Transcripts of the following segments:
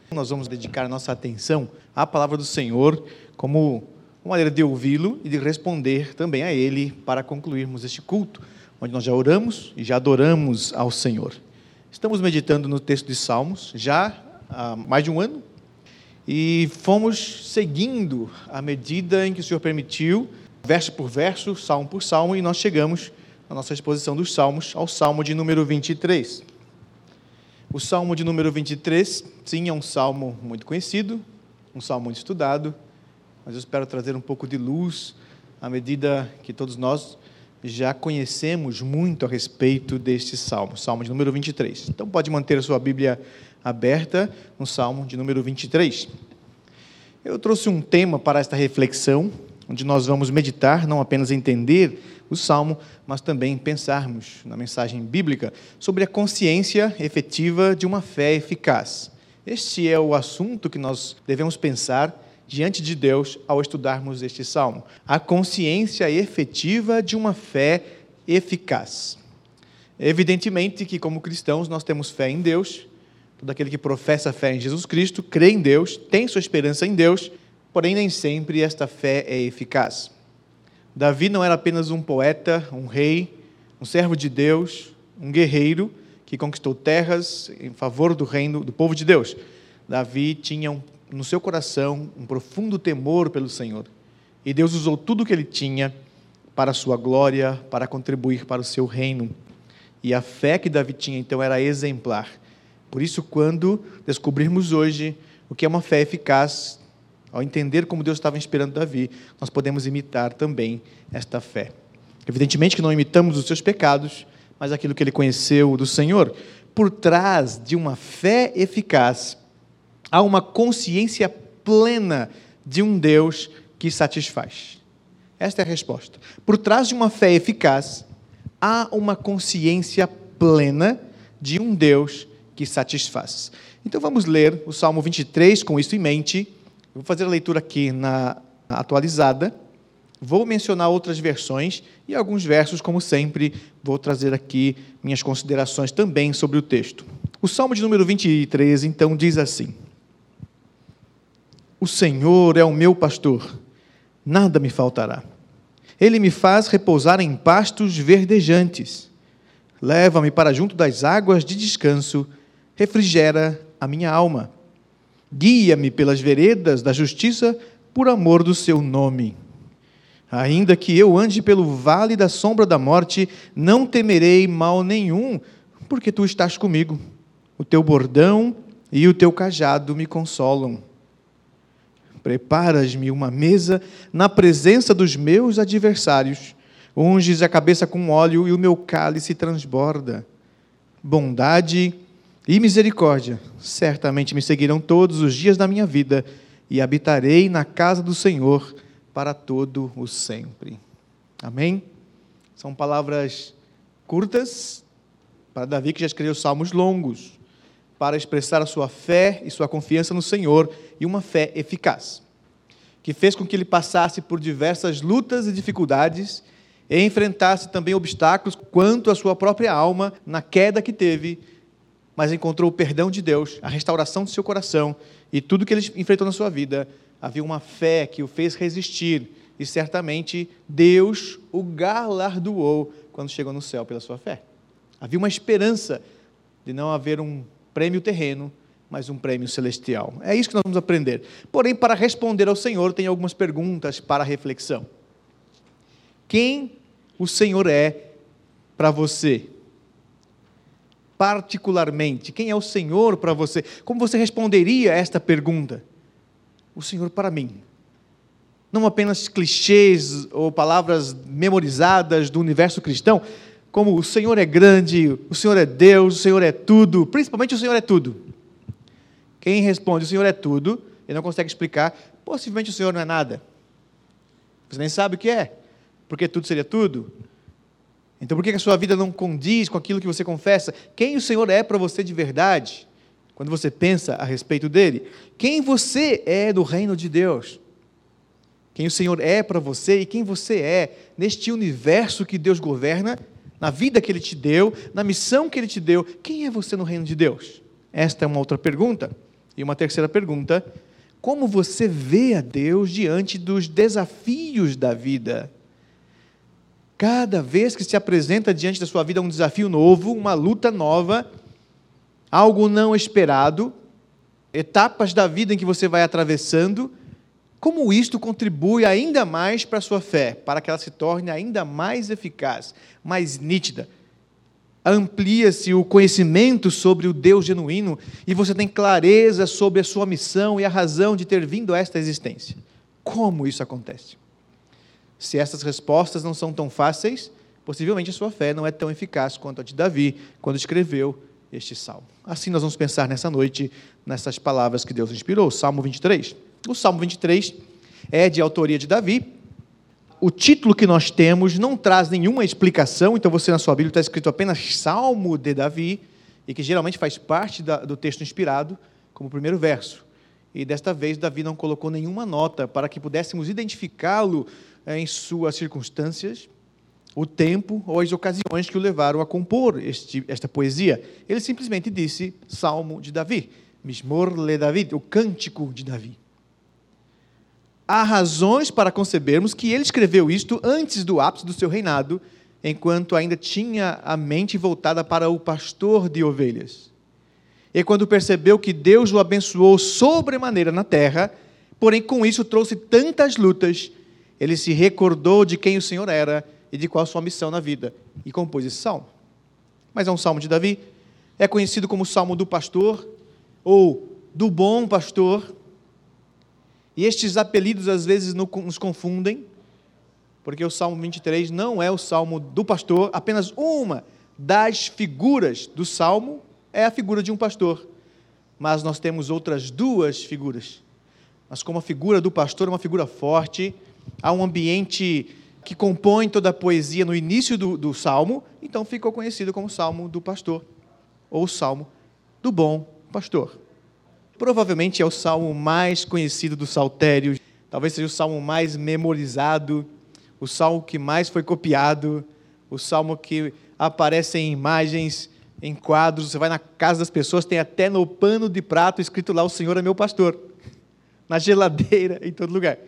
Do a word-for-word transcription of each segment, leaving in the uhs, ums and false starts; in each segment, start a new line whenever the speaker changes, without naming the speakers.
Nós vamos dedicar a nossa atenção à palavra do Senhor como uma maneira de ouvi-lo e de responder também a Ele para concluirmos este culto, onde nós já oramos e já adoramos ao Senhor. Estamos meditando no texto de Salmos já há mais de um ano e fomos seguindo à medida em que o Senhor permitiu, verso por verso, salmo por salmo, e nós chegamos na nossa exposição dos Salmos ao Salmo de número vinte e três. O Salmo de número vinte e três, sim, é um salmo muito conhecido, um salmo muito estudado, mas eu espero trazer um pouco de luz à medida que todos nós já conhecemos muito a respeito deste salmo, salmo de número vinte e três. Então pode manter a sua Bíblia aberta no salmo de número vinte e três. Eu trouxe um tema para esta reflexão, onde nós vamos meditar, não apenas entender o salmo, mas também pensarmos na mensagem bíblica sobre a consciência efetiva de uma fé eficaz. Este é o assunto que nós devemos pensar diante de Deus ao estudarmos este salmo. A consciência efetiva de uma fé eficaz. Evidentemente que, como cristãos, nós temos fé em Deus. Todo aquele que professa fé em Jesus Cristo, crê em Deus, tem sua esperança em Deus, porém nem sempre esta fé é eficaz. Davi não era apenas um poeta, um rei, um servo de Deus, um guerreiro que conquistou terras em favor do reino do povo de Deus. Davi tinha um, no seu coração um profundo temor pelo Senhor. E Deus usou tudo o que ele tinha para a sua glória, para contribuir para o seu reino. E a fé que Davi tinha, então, era exemplar. Por isso, quando descobrirmos hoje o que é uma fé eficaz, ao entender como Deus estava inspirando Davi, nós podemos imitar também esta fé. Evidentemente que não imitamos os seus pecados, mas aquilo que ele conheceu do Senhor. Por trás de uma fé eficaz, há uma consciência plena de um Deus que satisfaz. Esta é a resposta. Por trás de uma fé eficaz, há uma consciência plena de um Deus que satisfaz. Então vamos ler o Salmo vinte e três com isso em mente. Vou fazer a leitura aqui na atualizada, vou mencionar outras versões e alguns versos, como sempre, vou trazer aqui minhas considerações também sobre o texto. O Salmo de número vinte e três, então, diz assim: O Senhor é o meu pastor, nada me faltará. Ele me faz repousar em pastos verdejantes, leva-me para junto das águas de descanso, refrigera a minha alma. Guia-me pelas veredas da justiça, por amor do seu nome. Ainda que eu ande pelo vale da sombra da morte, não temerei mal nenhum, porque tu estás comigo. O teu bordão e o teu cajado me consolam. Preparas-me uma mesa na presença dos meus adversários. Unges a cabeça com óleo e o meu cálice transborda. Bondade e misericórdia certamente me seguirão todos os dias da minha vida, e habitarei na casa do Senhor para todo o sempre. Amém? São palavras curtas para Davi, que já escreveu salmos longos, para expressar a sua fé e sua confiança no Senhor, e uma fé eficaz, que fez com que ele passasse por diversas lutas e dificuldades, e enfrentasse também obstáculos quanto à sua própria alma, na queda que teve, mas encontrou o perdão de Deus, a restauração do seu coração, e tudo que ele enfrentou na sua vida, havia uma fé que o fez resistir, e certamente Deus o galardoou quando chegou no céu pela sua fé. Havia uma esperança de não haver um prêmio terreno, mas um prêmio celestial. É isso que nós vamos aprender. Porém, para responder ao Senhor, tem algumas perguntas para reflexão. Quem o Senhor é para você? Particularmente, quem é o Senhor para você? Como você responderia a esta pergunta? O Senhor para mim. Não apenas clichês ou palavras memorizadas do universo cristão, como o Senhor é grande, o Senhor é Deus, o Senhor é tudo, principalmente o Senhor é tudo. Quem responde o Senhor é tudo, ele não consegue explicar, possivelmente o Senhor não é nada. Você nem sabe o que é, porque tudo seria tudo. Então, por que a sua vida não condiz com aquilo que você confessa? Quem o Senhor é para você de verdade, quando você pensa a respeito dele? Quem você é do reino de Deus? Quem o Senhor é para você e quem você é neste universo que Deus governa, na vida que Ele te deu, na missão que Ele te deu. Quem é você no reino de Deus? Esta é uma outra pergunta. E uma terceira pergunta: como você vê a Deus diante dos desafios da vida? Cada vez que se apresenta diante da sua vida um desafio novo, uma luta nova, algo não esperado, etapas da vida em que você vai atravessando, como isto contribui ainda mais para a sua fé, para que ela se torne ainda mais eficaz, mais nítida? Amplia-se o conhecimento sobre o Deus genuíno e você tem clareza sobre a sua missão e a razão de ter vindo a esta existência. Como isso acontece? Se essas respostas não são tão fáceis, possivelmente a sua fé não é tão eficaz quanto a de Davi, quando escreveu este salmo. Assim nós vamos pensar nessa noite, nessas palavras que Deus inspirou. Salmo vinte e três. O Salmo vinte e três é de autoria de Davi. O título que nós temos não traz nenhuma explicação, então você na sua Bíblia está escrito apenas Salmo de Davi, e que geralmente faz parte da, do texto inspirado, como primeiro verso. E desta vez Davi não colocou nenhuma nota para que pudéssemos identificá-lo em suas circunstâncias, o tempo ou as ocasiões que o levaram a compor este, esta poesia. Ele simplesmente disse Salmo de Davi, Mismor le David, o cântico de Davi. Há razões para concebermos que ele escreveu isto antes do ápice do seu reinado, enquanto ainda tinha a mente voltada para o pastor de ovelhas. E quando percebeu que Deus o abençoou sobremaneira na terra, porém com isso trouxe tantas lutas, ele se recordou de quem o Senhor era e de qual a sua missão na vida, e compôs esse salmo. Mas é um salmo de Davi, é conhecido como o salmo do pastor, ou do bom pastor, e estes apelidos às vezes nos confundem, porque o Salmo vinte e três não é o salmo do pastor, apenas uma das figuras do salmo é a figura de um pastor, mas nós temos outras duas figuras. Mas como a figura do pastor é uma figura forte, há um ambiente que compõe toda a poesia no início do, do salmo, então ficou conhecido como Salmo do pastor, ou Salmo do bom pastor. Provavelmente é o salmo mais conhecido do saltério, talvez seja o salmo mais memorizado, o salmo que mais foi copiado, o salmo que aparece em imagens, em quadros, você vai na casa das pessoas, tem até no pano de prato escrito lá, o Senhor é meu pastor, na geladeira, em todo lugar.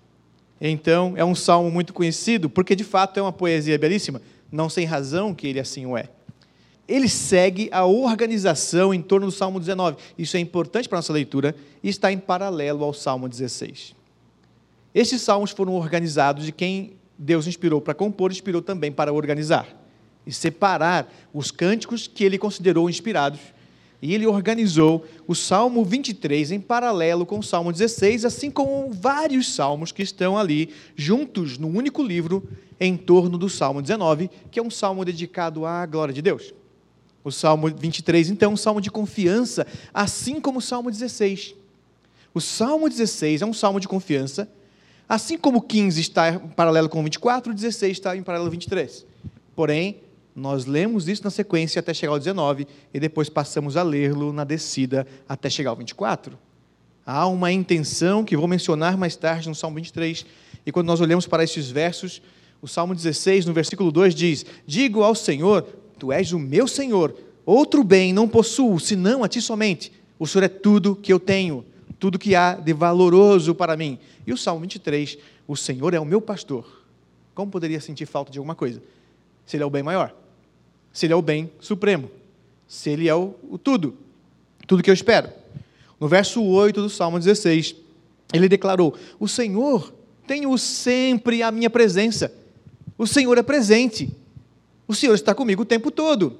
Então, é um salmo muito conhecido, porque de fato é uma poesia belíssima, não sem razão que ele assim o é. Ele segue a organização em torno do Salmo dezenove. Isso é importante para a nossa leitura e está em paralelo ao Salmo dezesseis. Estes salmos foram organizados de quem Deus inspirou para compor, inspirou também para organizar e separar os cânticos que ele considerou inspirados. E ele organizou o Salmo vinte e três em paralelo com o Salmo dezesseis, assim como vários salmos que estão ali juntos num único livro em torno do Salmo dezenove, que é um salmo dedicado à glória de Deus. O Salmo vinte e três, então, é um salmo de confiança, assim como o Salmo dezesseis. O Salmo dezesseis é um salmo de confiança, assim como o quinze está em paralelo com o vinte e quatro, o dezesseis está em paralelo com o vinte e três. Porém, nós lemos isso na sequência até chegar ao dezenove, e depois passamos a lê-lo na descida até chegar ao vinte e quatro. Há uma intenção que vou mencionar mais tarde no Salmo vinte e três, e quando nós olhamos para estes versos, o Salmo dezesseis, no versículo dois, diz: digo ao Senhor, tu és o meu Senhor, outro bem não possuo, senão a ti somente. O Senhor é tudo que eu tenho, tudo que há de valoroso para mim. E o Salmo vinte e três, o Senhor é o meu pastor. Como poderia sentir falta de alguma coisa? Se ele é o bem maior, se ele é o bem supremo, se ele é o, o tudo, tudo que eu espero. No verso oito do Salmo dezesseis, ele declarou: o Senhor tenho sempre a minha presença, o Senhor é presente, o Senhor está comigo o tempo todo.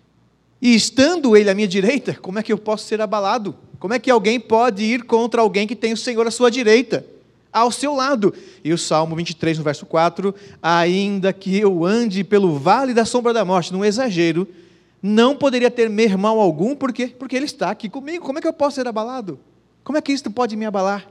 E estando Ele à minha direita, como é que eu posso ser abalado? Como é que alguém pode ir contra alguém que tem o Senhor à sua direita, ao seu lado? E o Salmo vinte e três, no verso quatro, ainda que eu ande pelo vale da sombra da morte, num exagero, não poderia temer mal algum, por quê? Porque Ele está aqui comigo. Como é que eu posso ser abalado? Como é que isto pode me abalar?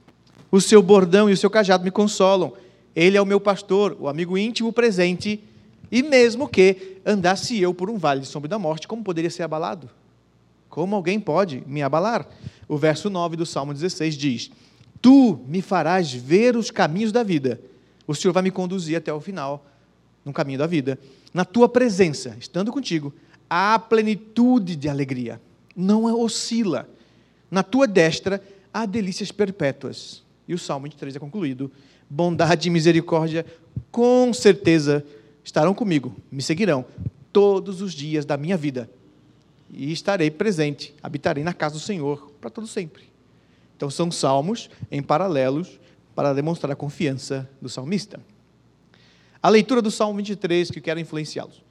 O seu bordão e o seu cajado me consolam. Ele é o meu pastor, o amigo íntimo presente. E mesmo que andasse eu por um vale de sombra da morte, como poderia ser abalado? Como alguém pode me abalar? O verso nove do Salmo dezesseis diz: tu me farás ver os caminhos da vida. O Senhor vai me conduzir até o final, no caminho da vida. Na tua presença, estando contigo, há plenitude de alegria. Não oscila. Na tua destra há delícias perpétuas. E o Salmo vinte e três é concluído. Bondade e misericórdia, com certeza, estarão comigo, me seguirão todos os dias da minha vida. E estarei presente, habitarei na casa do Senhor para todo sempre. Então, são salmos em paralelos para demonstrar a confiança do salmista. A leitura do Salmo vinte e três, que eu quero influenciá-los.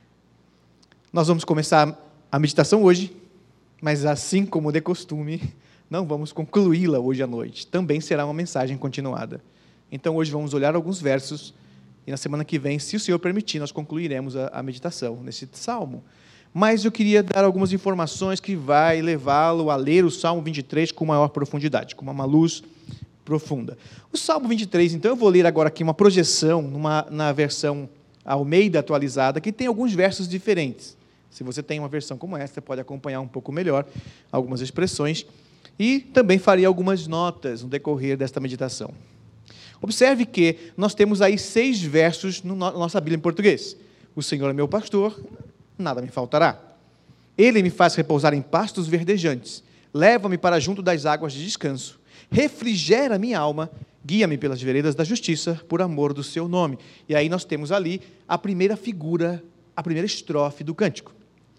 Nós vamos começar a meditação hoje, mas assim como de costume, não vamos concluí-la hoje à noite. Também será uma mensagem continuada. Então, hoje vamos olhar alguns versos, e na semana que vem, se o Senhor permitir, nós concluiremos a, a meditação nesse salmo. Mas eu queria dar algumas informações que vai levá-lo a ler o Salmo vinte e três com maior profundidade, com uma luz profunda. O Salmo vinte e três, então, eu vou ler agora aqui uma projeção numa, na versão Almeida atualizada, que tem alguns versos diferentes. Se você tem uma versão como essa, você pode acompanhar um pouco melhor algumas expressões, e também faria algumas notas no decorrer desta meditação. Observe que nós temos aí seis versos na no, nossa Bíblia em português. O Senhor é meu pastor, nada me faltará. Ele me faz repousar em pastos verdejantes, leva-me para junto das águas de descanso, refrigera minha alma, guia-me pelas veredas da justiça, por amor do seu nome. E aí nós temos ali a primeira figura, a primeira estrofe do cântico.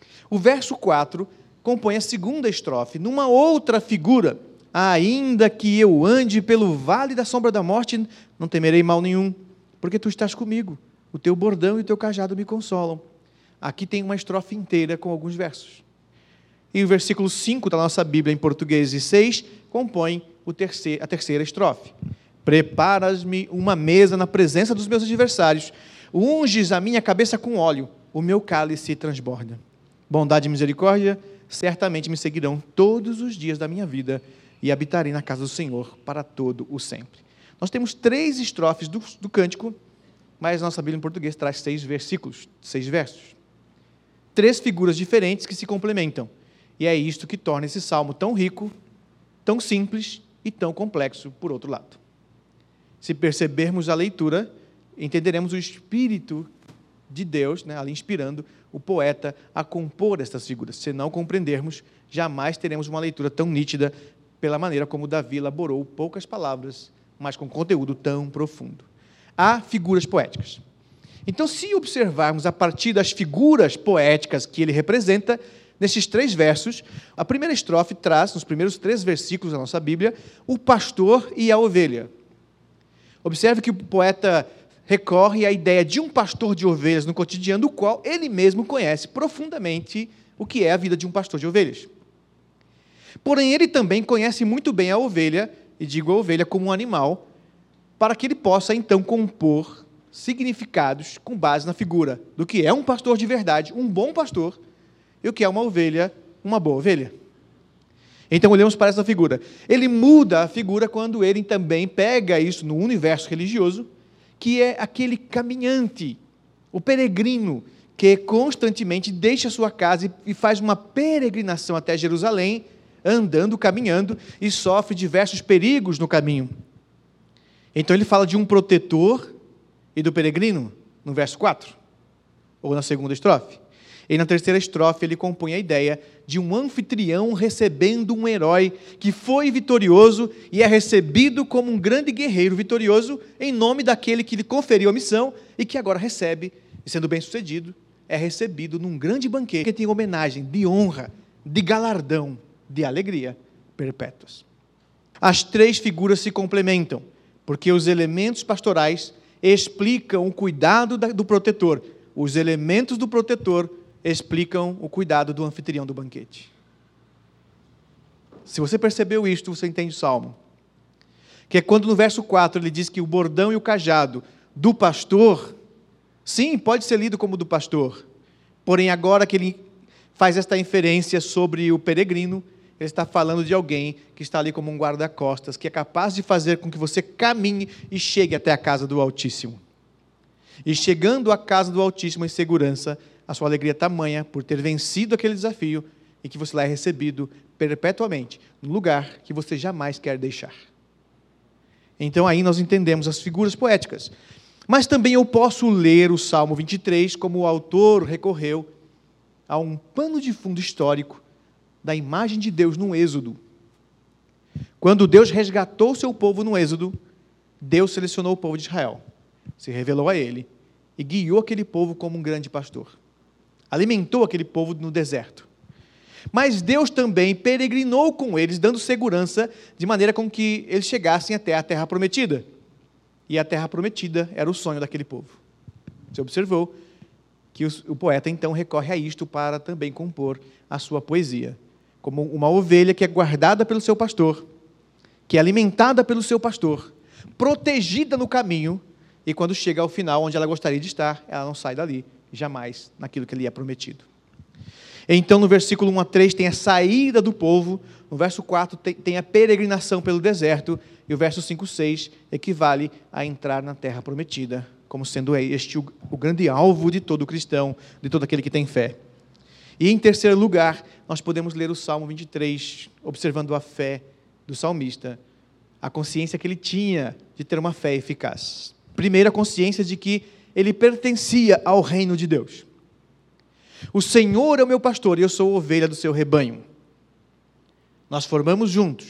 O verso quatro compõe a segunda estrofe, numa outra figura. Ainda que eu ande pelo vale da sombra da morte, não temerei mal nenhum, porque tu estás comigo, o teu bordão e o teu cajado me consolam. Aqui tem uma estrofe inteira com alguns versos. E o versículo cinco da nossa Bíblia em português e seis compõe o terceiro, a terceira estrofe. Preparas-me uma mesa na presença dos meus adversários, unges a minha cabeça com óleo, o meu cálice transborda. Bondade e misericórdia certamente me seguirão todos os dias da minha vida, e habitarei na casa do Senhor para todo o sempre. Nós temos três estrofes do, do cântico, mas nossa Bíblia em português traz seis versículos, seis versos. Três figuras diferentes que se complementam. E é isto que torna esse salmo tão rico, tão simples e tão complexo, por outro lado. Se percebermos a leitura, entenderemos o Espírito de Deus, né, ali inspirando o poeta a compor estas figuras. Se não compreendermos, jamais teremos uma leitura tão nítida pela maneira como Davi elaborou poucas palavras, mas com conteúdo tão profundo. Há figuras poéticas. Então, se observarmos a partir das figuras poéticas que ele representa, nesses três versos, a primeira estrofe traz, nos primeiros três versículos da nossa Bíblia, o pastor e a ovelha. Observe que o poeta recorre à ideia de um pastor de ovelhas no cotidiano, do qual ele mesmo conhece profundamente o que é a vida de um pastor de ovelhas. Porém, ele também conhece muito bem a ovelha, e digo a ovelha como um animal, para que ele possa, então, compor significados com base na figura do que é um pastor de verdade, um bom pastor, e o que é uma ovelha, uma boa ovelha. Então, olhamos para essa figura. Ele muda a figura quando ele também pega isso no universo religioso, que é aquele caminhante, o peregrino, que constantemente deixa a sua casa e faz uma peregrinação até Jerusalém, andando, caminhando, e sofre diversos perigos no caminho. Então ele fala de um protetor e do peregrino, no verso quatro, ou na segunda estrofe. E na terceira estrofe ele compõe a ideia de um anfitrião recebendo um herói que foi vitorioso e é recebido como um grande guerreiro vitorioso em nome daquele que lhe conferiu a missão e que agora recebe, e sendo bem-sucedido, é recebido num grande banquete que tem homenagem, de honra, de galardão, de alegria perpétuas. As três figuras se complementam, porque os elementos pastorais explicam o cuidado do protetor, os elementos do protetor explicam o cuidado do anfitrião do banquete. Se você percebeu isto, você entende o Salmo. Que é quando no verso quatro ele diz que o bordão e o cajado do pastor, sim, pode ser lido como do pastor, porém agora que ele faz esta inferência sobre o peregrino, ele está falando de alguém que está ali como um guarda-costas, que é capaz de fazer com que você caminhe e chegue até a casa do Altíssimo. E chegando à casa do Altíssimo em segurança, a sua alegria é tamanha por ter vencido aquele desafio e que você lá é recebido perpetuamente, no lugar que você jamais quer deixar. Então aí nós entendemos as figuras poéticas. Mas também eu posso ler o Salmo vinte e três como o autor recorreu a um pano de fundo histórico da imagem de Deus no Êxodo. Quando Deus resgatou o seu povo no Êxodo, Deus selecionou o povo de Israel, se revelou a ele e guiou aquele povo como um grande pastor. Alimentou aquele povo no deserto. Mas Deus também peregrinou com eles, dando segurança, de maneira com que eles chegassem até a terra prometida. E a terra prometida era o sonho daquele povo. Você observou que o poeta então recorre a isto para também compor a sua poesia, como uma ovelha que é guardada pelo seu pastor, que é alimentada pelo seu pastor, protegida no caminho, e quando chega ao final, onde ela gostaria de estar, ela não sai dali, jamais, naquilo que lhe é prometido. Então, no versículo um a três, tem a saída do povo, no verso quatro, tem a peregrinação pelo deserto, e o verso cinco, seis, equivale a entrar na terra prometida, como sendo este o, o grande alvo de todo cristão, de todo aquele que tem fé. E, em terceiro lugar, nós podemos ler o Salmo vinte e três, observando a fé do salmista, a consciência que ele tinha de ter uma fé eficaz. Primeiro, a consciência de que ele pertencia ao reino de Deus. O Senhor é o meu pastor e eu sou a ovelha do seu rebanho. Nós formamos juntos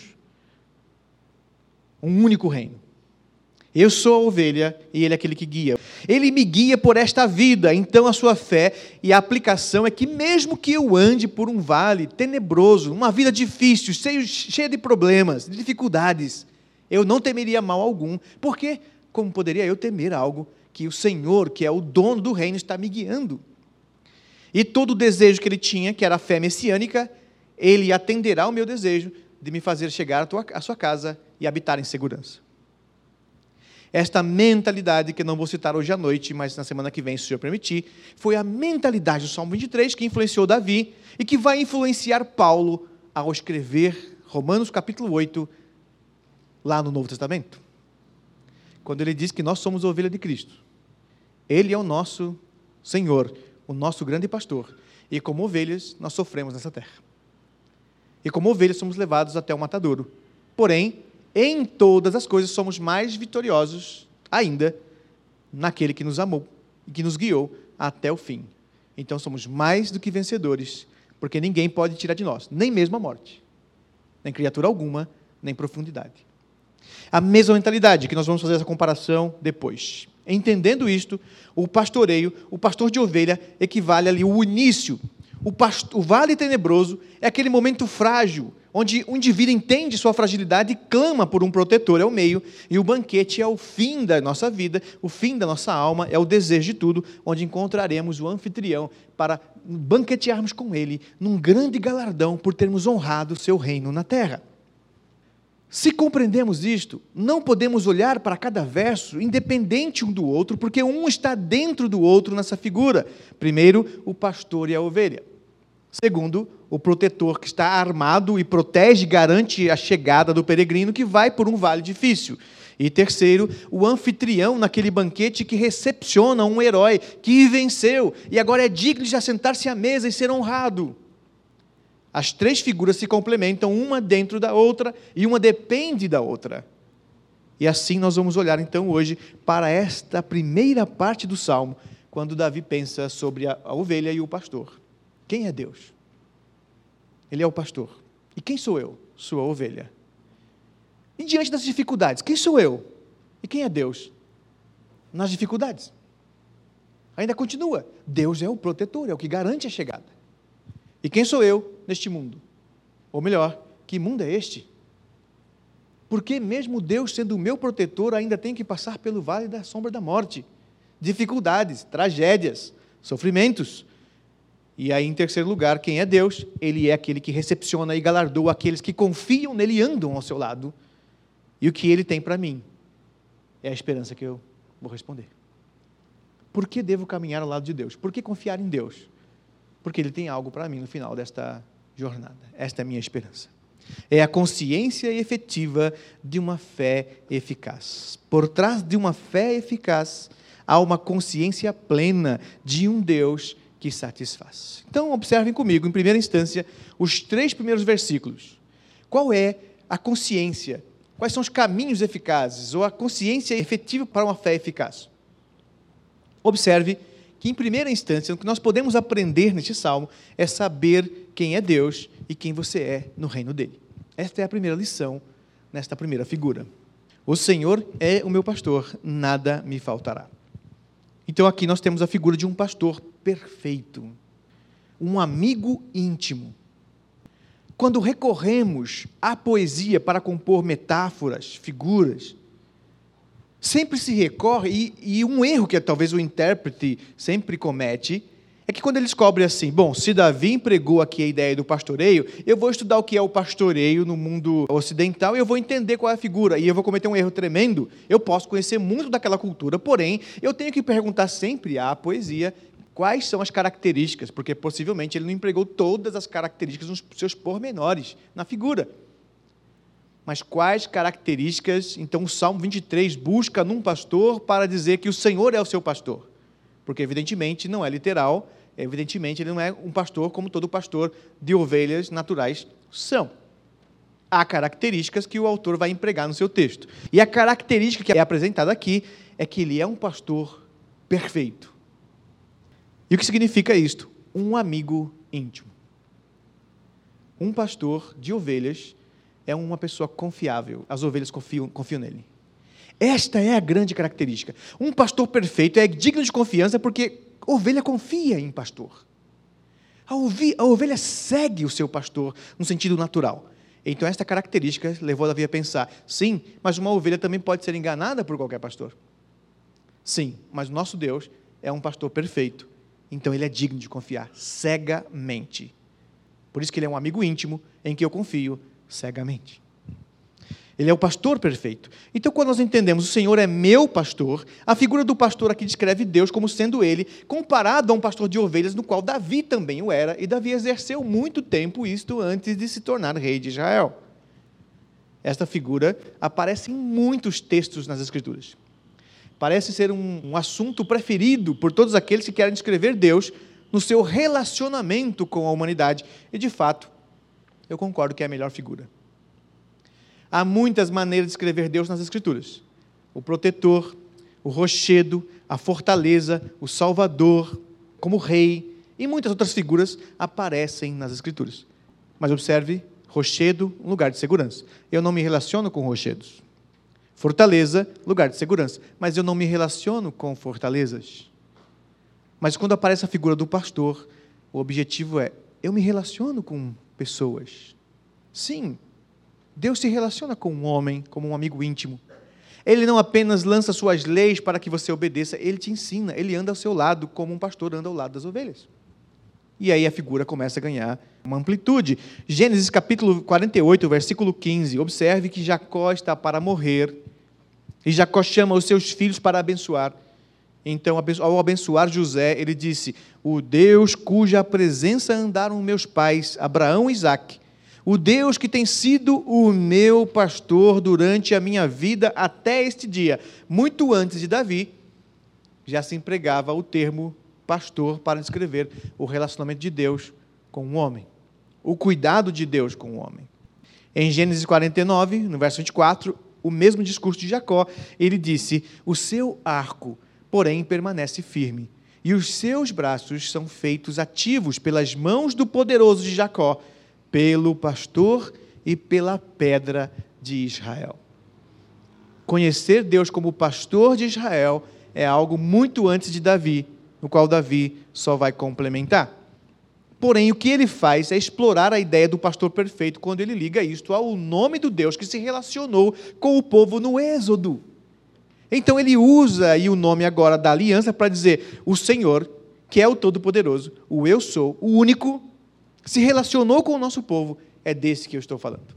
um único reino. Eu sou a ovelha e ele é aquele que guia. Ele me guia por esta vida, então a sua fé e a aplicação é que mesmo que eu ande por um vale tenebroso, uma vida difícil, cheia de problemas, de dificuldades, eu não temeria mal algum, porque como poderia eu temer algo que o Senhor, que é o dono do reino, está me guiando? E todo o desejo que ele tinha, que era a fé messiânica, ele atenderá ao meu desejo de me fazer chegar à, tua, à sua casa e habitar em segurança. Esta mentalidade, que eu não vou citar hoje à noite, mas na semana que vem, se o Senhor permitir, foi a mentalidade do Salmo vinte e três que influenciou Davi e que vai influenciar Paulo ao escrever Romanos capítulo oito, lá no Novo Testamento. Quando ele diz que nós somos a ovelha de Cristo. Ele é o nosso Senhor, o nosso grande pastor. E como ovelhas, nós sofremos nessa terra. E como ovelhas, somos levados até o matadouro. Porém, em todas as coisas, somos mais vitoriosos ainda naquele que nos amou e que nos guiou até o fim. Então, somos mais do que vencedores, porque ninguém pode tirar de nós, nem mesmo a morte, nem criatura alguma, nem profundidade. A mesma mentalidade, que nós vamos fazer essa comparação depois. Entendendo isto, o pastoreio, o pastor de ovelha, equivale ali o início. O, pasto, o vale tenebroso é aquele momento frágil, onde o indivíduo entende sua fragilidade e clama por um protetor, é o meio, e o banquete é o fim da nossa vida, o fim da nossa alma, é o desejo de tudo, onde encontraremos o anfitrião para banquetearmos com ele, num grande galardão por termos honrado o seu reino na terra. Se compreendemos isto, não podemos olhar para cada verso independente um do outro, porque um está dentro do outro nessa figura. Primeiro, o pastor e a ovelha. Segundo, o protetor que está armado e protege e garante a chegada do peregrino que vai por um vale difícil. E terceiro, o anfitrião naquele banquete que recepciona um herói que venceu e agora é digno de assentar-se à mesa e ser honrado. As três figuras se complementam, uma dentro da outra, e uma depende da outra. E assim nós vamos olhar então hoje para esta primeira parte do Salmo, quando Davi pensa sobre a, a ovelha e o pastor. Quem é Deus? Ele é o pastor. E quem sou eu? Sou a ovelha. E diante das dificuldades, quem sou eu? E quem é Deus? Nas dificuldades. Ainda continua. Deus é o protetor, é o que garante a chegada. E quem sou eu neste mundo? Ou melhor, que mundo é este? Porque mesmo Deus sendo o meu protetor, ainda tem que passar pelo vale da sombra da morte. Dificuldades, tragédias, sofrimentos. E aí, em terceiro lugar, quem é Deus? Ele é aquele que recepciona e galardoa aqueles que confiam nele e andam ao seu lado. E o que ele tem para mim é a esperança que eu vou responder. Por que devo caminhar ao lado de Deus? Por que confiar em Deus? Porque Ele tem algo para mim no final desta jornada. Esta é a minha esperança. É a consciência efetiva de uma fé eficaz. Por trás de uma fé eficaz, há uma consciência plena de um Deus que satisfaz. Então, observem comigo, em primeira instância, os três primeiros versículos. Qual é a consciência? Quais são os caminhos eficazes? Ou a consciência efetiva para uma fé eficaz? Observe que, em primeira instância, o que nós podemos aprender neste salmo é saber quem é Deus e quem você é no reino dele. Esta é a primeira lição nesta primeira figura. O Senhor é o meu pastor, nada me faltará. Então aqui nós temos a figura de um pastor perfeito, um amigo íntimo. Quando recorremos à poesia para compor metáforas, figuras, sempre se recorre, e, e um erro que talvez o intérprete sempre comete, é que quando ele descobre assim, bom, se Davi empregou aqui a ideia do pastoreio, eu vou estudar o que é o pastoreio no mundo ocidental e eu vou entender qual é a figura, e eu vou cometer um erro tremendo. Eu posso conhecer muito daquela cultura, porém, eu tenho que perguntar sempre à poesia quais são as características, porque possivelmente ele não empregou todas as características nos seus pormenores na figura. Mas quais características, então o Salmo vinte e três busca num pastor para dizer que o Senhor é o seu pastor? Porque evidentemente não é literal, evidentemente ele não é um pastor como todo pastor de ovelhas naturais são. Há características que o autor vai empregar no seu texto. E a característica que é apresentada aqui é que ele é um pastor perfeito. E o que significa isto? Um amigo íntimo. Um pastor de ovelhas é uma pessoa confiável. As ovelhas confiam, confiam nele. Esta é a grande característica. Um pastor perfeito é digno de confiança porque a ovelha confia em pastor. A ovelha, a ovelha segue o seu pastor no sentido natural. Então, esta característica levou Davi a pensar, sim, mas uma ovelha também pode ser enganada por qualquer pastor. Sim, mas o nosso Deus é um pastor perfeito. Então, ele é digno de confiar cegamente. Por isso que ele é um amigo íntimo em que eu confio cegamente. Ele é o pastor perfeito. Então, quando nós entendemos o Senhor é meu pastor, a figura do pastor aqui descreve Deus como sendo ele, comparado a um pastor de ovelhas, no qual Davi também o era, e Davi exerceu muito tempo isto antes de se tornar rei de Israel. Esta figura aparece em muitos textos nas Escrituras. Parece ser um, um assunto preferido por todos aqueles que querem descrever Deus no seu relacionamento com a humanidade. E, de fato, eu concordo que é a melhor figura. Há muitas maneiras de escrever Deus nas Escrituras. O protetor, o rochedo, a fortaleza, o salvador, como rei, e muitas outras figuras aparecem nas Escrituras. Mas observe, rochedo, um lugar de segurança. Eu não me relaciono com rochedos. Fortaleza, lugar de segurança. Mas eu não me relaciono com fortalezas. Mas quando aparece a figura do pastor, o objetivo é, eu me relaciono com pessoas. Sim, Deus se relaciona com um homem, como um amigo íntimo. Ele não apenas lança suas leis para que você obedeça, ele te ensina, ele anda ao seu lado, como um pastor anda ao lado das ovelhas. E aí a figura começa a ganhar uma amplitude. Gênesis capítulo quarenta e oito, versículo quinze, observe que Jacó está para morrer, e Jacó chama os seus filhos para abençoar. Então, ao abençoar José, ele disse, o Deus cuja presença andaram meus pais, Abraão e Isaque, o Deus que tem sido o meu pastor durante a minha vida até este dia. Muito antes de Davi, já se empregava o termo pastor para descrever o relacionamento de Deus com o homem. O cuidado de Deus com o homem. Em Gênesis quarenta e nove, no verso vinte e quatro, o mesmo discurso de Jacó, ele disse, o seu arco, porém, permanece firme, e os seus braços são feitos ativos pelas mãos do poderoso de Jacó, pelo pastor e pela pedra de Israel. Conhecer Deus como pastor de Israel é algo muito antes de Davi, no qual Davi só vai complementar. Porém, o que ele faz é explorar a ideia do pastor perfeito quando ele liga isto ao nome do Deus que se relacionou com o povo no Êxodo. Então ele usa aí o nome agora da aliança para dizer, o Senhor, que é o Todo-Poderoso, o Eu Sou, o único, se relacionou com o nosso povo, é desse que eu estou falando.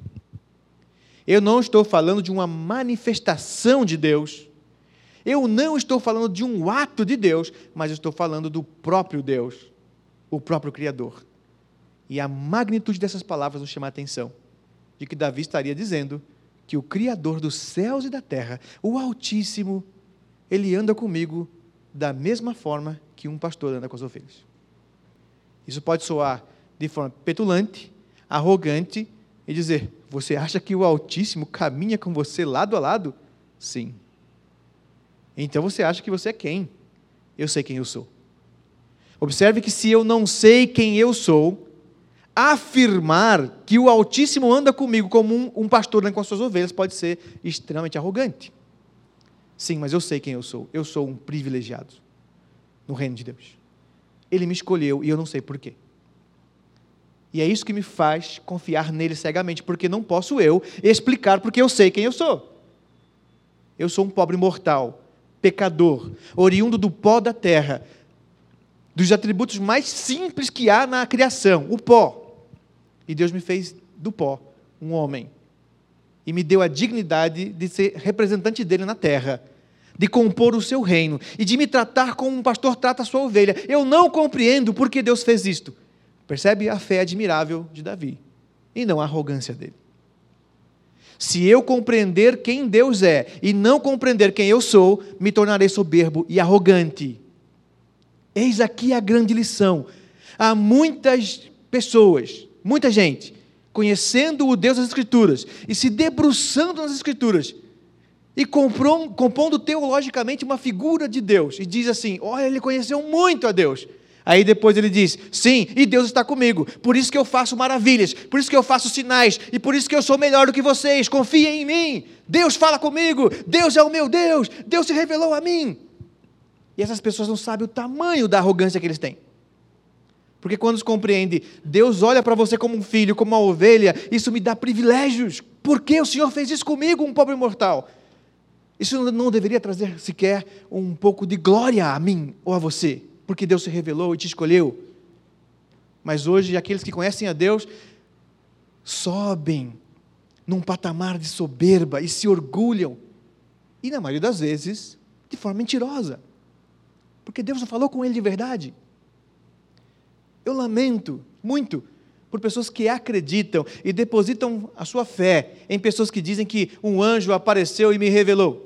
Eu não estou falando de uma manifestação de Deus, eu não estou falando de um ato de Deus, mas estou falando do próprio Deus, o próprio Criador. E a magnitude dessas palavras nos chama a atenção, de que Davi estaria dizendo que o Criador dos céus e da terra, o Altíssimo, ele anda comigo da mesma forma que um pastor anda com as ovelhas. Isso pode soar de forma petulante, arrogante, e dizer, você acha que o Altíssimo caminha com você lado a lado? Sim. Então você acha que você é quem? Eu sei quem eu sou. Observe que se eu não sei quem eu sou, Afirmar que o Altíssimo anda comigo como um, um pastor anda com as suas ovelhas pode ser extremamente arrogante. Sim, mas eu sei quem eu sou. Eu sou um privilegiado no reino de Deus. Ele me escolheu e eu não sei porquê. E é isso que me faz confiar nele cegamente, porque não posso eu explicar porque eu sei quem eu sou. Eu sou um pobre mortal, pecador, oriundo do pó da terra, dos atributos mais simples que há na criação, o pó. E Deus me fez do pó um homem. E me deu a dignidade de ser representante dele na terra, de compor o seu reino, e de me tratar como um pastor trata a sua ovelha. Eu não compreendo por que Deus fez isto. Percebe a fé admirável de Davi, e não a arrogância dele. Se eu compreender quem Deus é, e não compreender quem eu sou, me tornarei soberbo e arrogante. Eis aqui a grande lição. Há muitas pessoas, muita gente, conhecendo o Deus das Escrituras, e se debruçando nas Escrituras, e compondo teologicamente uma figura de Deus, e diz assim, olha, ele conheceu muito a Deus. Aí depois ele diz, sim, e Deus está comigo, por isso que eu faço maravilhas, por isso que eu faço sinais, e por isso que eu sou melhor do que vocês, confiem em mim, Deus fala comigo, Deus é o meu Deus, Deus se revelou a mim. E essas pessoas não sabem o tamanho da arrogância que eles têm. Porque quando se compreende, Deus olha para você como um filho, como uma ovelha, isso me dá privilégios. Por que o Senhor fez isso comigo, um pobre mortal? Isso não deveria trazer sequer um pouco de glória a mim ou a você, porque Deus se revelou e te escolheu. Mas hoje, aqueles que conhecem a Deus, sobem num patamar de soberba e se orgulham. E na maioria das vezes, de forma mentirosa. Porque Deus não falou com ele de verdade. Eu lamento muito por pessoas que acreditam e depositam a sua fé em pessoas que dizem que um anjo apareceu e me revelou.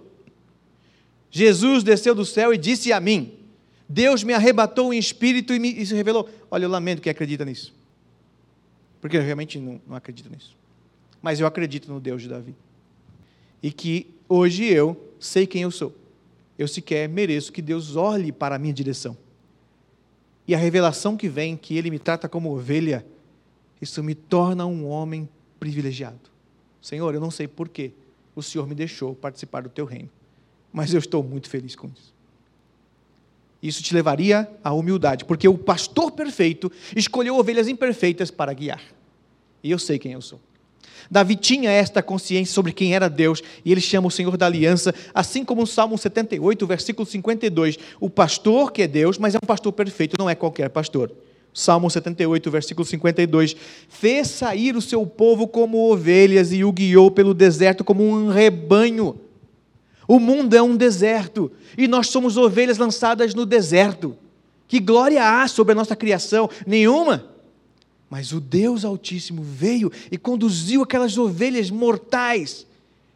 Jesus desceu do céu e disse a mim, Deus me arrebatou em espírito e me e se revelou. Olha, eu lamento quem acredita nisso. Porque eu realmente não, não acredito nisso. Mas eu acredito no Deus de Davi. E que hoje eu sei quem eu sou. Eu sequer mereço que Deus olhe para a minha direção. E a revelação que vem, que Ele me trata como ovelha, isso me torna um homem privilegiado. Senhor, eu não sei por que o Senhor me deixou participar do Teu reino, mas eu estou muito feliz com isso. Isso te levaria à humildade, porque o pastor perfeito escolheu ovelhas imperfeitas para guiar. E eu sei quem eu sou. Davi tinha esta consciência sobre quem era Deus, e ele chama o Senhor da aliança, assim como no Salmo setenta e oito, versículo cinquenta e dois, o pastor que é Deus, mas é um pastor perfeito, não é qualquer pastor. Salmo setenta e oito, versículo cinquenta e dois, fez sair o seu povo como ovelhas e o guiou pelo deserto como um rebanho. O mundo é um deserto, e nós somos ovelhas lançadas no deserto. Que glória há sobre a nossa criação? Nenhuma. Mas o Deus Altíssimo veio e conduziu aquelas ovelhas mortais,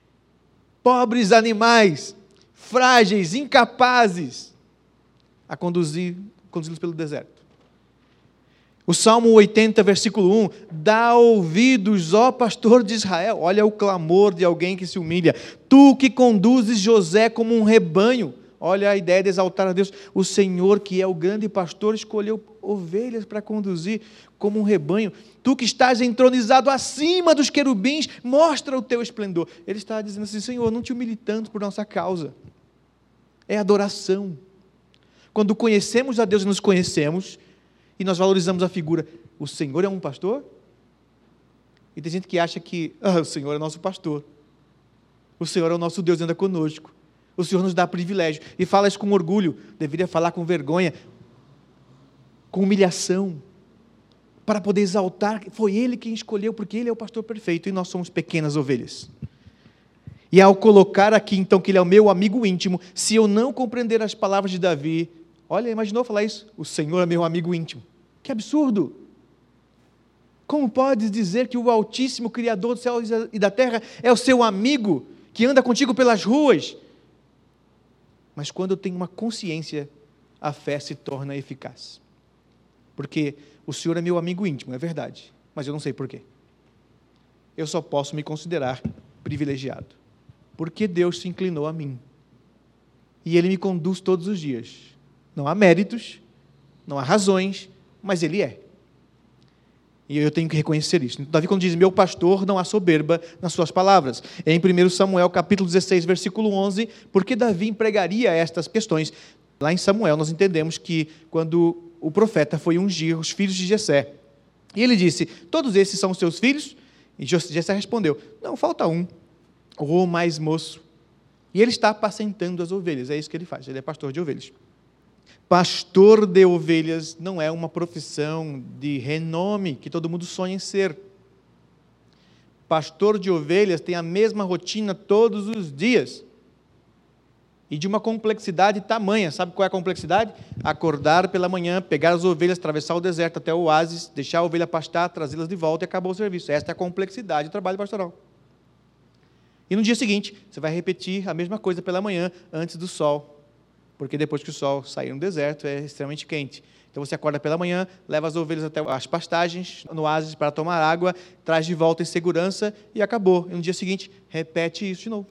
pobres animais, frágeis, incapazes, a conduzir, conduzi-los pelo deserto. O Salmo oitenta, versículo um, dá ouvidos, ó pastor de Israel, olha o clamor de alguém que se humilha, tu que conduzes José como um rebanho, olha a ideia de exaltar a Deus, o Senhor que é o grande pastor escolheu ovelhas para conduzir como um rebanho, tu que estás entronizado acima dos querubins, mostra o teu esplendor. Ele está dizendo assim, Senhor, não te humilhe tanto por nossa causa, é adoração. Quando conhecemos a Deus e nos conhecemos, e nós valorizamos a figura, o Senhor é um pastor? E tem gente que acha que ah, o Senhor é nosso pastor, o Senhor é o nosso Deus, anda conosco, o Senhor nos dá privilégio, e fala isso com orgulho, deveria falar com vergonha, com humilhação, para poder exaltar, foi Ele quem escolheu, porque Ele é o pastor perfeito, e nós somos pequenas ovelhas. E ao colocar aqui, então, que Ele é o meu amigo íntimo, se eu não compreender as palavras de Davi, olha, imaginou falar isso? O Senhor é meu amigo íntimo. Que absurdo! Como podes dizer que o Altíssimo, Criador do céu e da terra, é o seu amigo, que anda contigo pelas ruas? Mas quando eu tenho uma consciência, a fé se torna eficaz. Porque o Senhor é meu amigo íntimo, é verdade, mas eu não sei porquê. Eu só posso me considerar privilegiado, porque Deus se inclinou a mim. E Ele me conduz todos os dias. Não há méritos, não há razões, mas Ele é. E eu tenho que reconhecer isso. Davi, quando diz, meu pastor, não há soberba nas suas palavras. Em primeiro Samuel, capítulo dezesseis, versículo onze, por que Davi empregaria estas questões? Lá em Samuel, nós entendemos que quando o profeta foi ungir os filhos de Jessé, e ele disse, todos esses são os seus filhos? E Jessé respondeu, não, falta um, o mais moço. E ele está apacentando as ovelhas, é isso que ele faz, ele é pastor de ovelhas. Pastor de ovelhas não é uma profissão de renome que todo mundo sonha em ser. Pastor de ovelhas tem a mesma rotina todos os dias. E de uma complexidade tamanha. Sabe qual é a complexidade? Acordar pela manhã, pegar as ovelhas, atravessar o deserto até o oásis, deixar a ovelha pastar, trazê-las de volta e acabou o serviço. Esta é a complexidade do trabalho pastoral. E no dia seguinte, você vai repetir a mesma coisa pela manhã, antes do sol. Porque depois que o sol sair no deserto, é extremamente quente. Então você acorda pela manhã, leva as ovelhas até as pastagens, no oásis para tomar água, traz de volta em segurança e acabou. E no dia seguinte, repete isso de novo.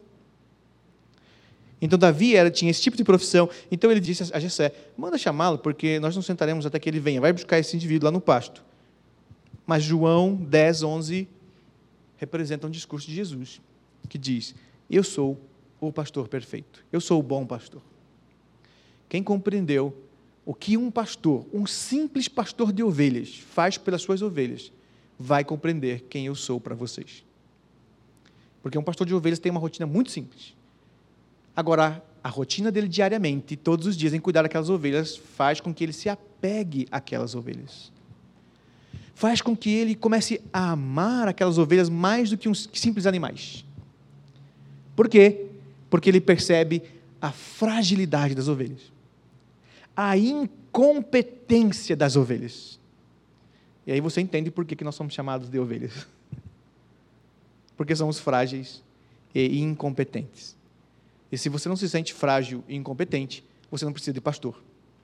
Então Davi era, tinha esse tipo de profissão. Então ele disse a Jessé, manda chamá-lo, porque nós não sentaremos até que ele venha. Vai buscar esse indivíduo lá no pasto. Mas João dez, onze representa um discurso de Jesus, que diz, eu sou o pastor perfeito. Eu sou o bom pastor. Quem compreendeu o que um pastor, um simples pastor de ovelhas, faz pelas suas ovelhas, vai compreender quem eu sou para vocês. Porque um pastor de ovelhas tem uma rotina muito simples. Agora, a rotina dele diariamente, todos os dias, em cuidar daquelas ovelhas, faz com que ele se apegue àquelas ovelhas. Faz com que ele comece a amar aquelas ovelhas mais do que uns simples animais. Por quê? Porque ele percebe a fragilidade das ovelhas. A incompetência das ovelhas. E aí você entende por que que nós somos chamados de ovelhas. Porque somos frágeis e incompetentes. E se você não se sente frágil e incompetente, você não precisa de pastor.